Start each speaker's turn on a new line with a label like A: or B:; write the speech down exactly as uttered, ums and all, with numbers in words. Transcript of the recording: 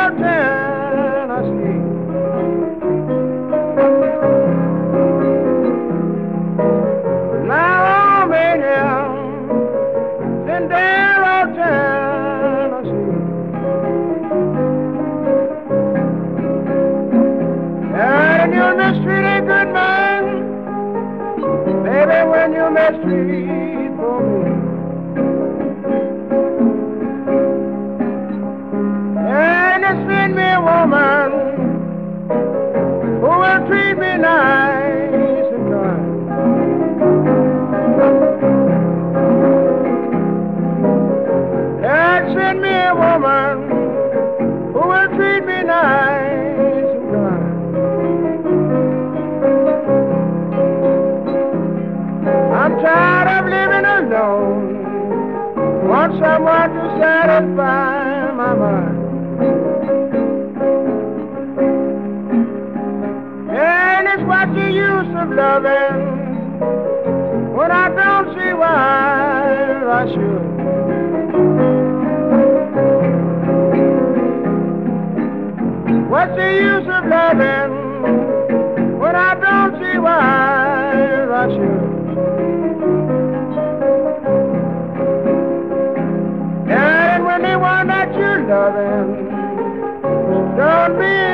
A: old Tennessee. Now I'm in here, in dear old Tennessee. And you mistreat a good man, baby, when you mistreat for me. And you send me a woman who will treat me nice and kind. And send me a woman who will treat me nice and kind. I'm tired of living alone, want someone to satisfy my mind. And it's what's the use of loving when I don't see why I should. What's the use of loving when I don't see why I should? And when the one that you're loving don't be